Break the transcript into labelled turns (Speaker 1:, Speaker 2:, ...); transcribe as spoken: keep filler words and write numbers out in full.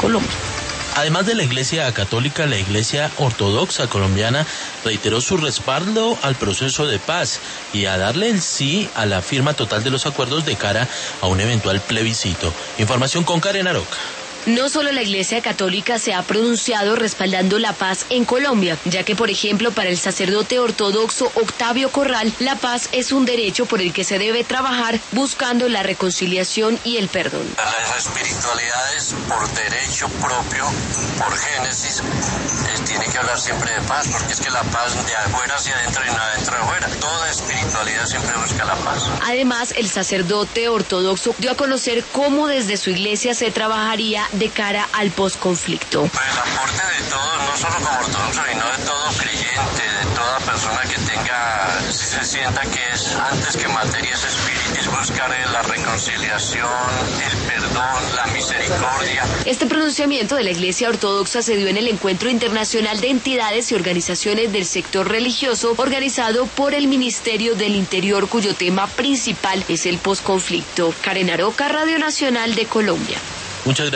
Speaker 1: Colombia. Además de la Iglesia Católica, la Iglesia Ortodoxa colombiana reiteró su respaldo al proceso de paz y a darle el sí a la firma total de los acuerdos de cara a un eventual plebiscito. Información con Karen Aroca.
Speaker 2: No solo la Iglesia Católica se ha pronunciado respaldando la paz en Colombia, ya que, por ejemplo, para el sacerdote ortodoxo Octavio Corral, la paz es un derecho por el que se debe trabajar buscando la reconciliación y el perdón.
Speaker 3: Las espiritualidades, por derecho propio, por génesis, eh, tiene que hablar siempre de paz, porque es que la paz de afuera hacia adentro y no adentro de afuera. Toda espiritualidad siempre busca la paz.
Speaker 2: Además, el sacerdote ortodoxo dio a conocer cómo desde su iglesia se trabajaría de cara al posconflicto.
Speaker 3: Pues el aporte de todos, no solo como ortodoxo, sino de todo creyente, de toda persona que tenga, si se sienta que es antes que materia es espíritu, es buscar la reconciliación, el perdón, la misericordia.
Speaker 2: Este pronunciamiento de la Iglesia Ortodoxa se dio en el Encuentro Internacional de Entidades y Organizaciones del Sector Religioso organizado por el Ministerio del Interior, cuyo tema principal es el posconflicto. Karen Aroca, Radio Nacional de Colombia.
Speaker 1: Muchas gracias.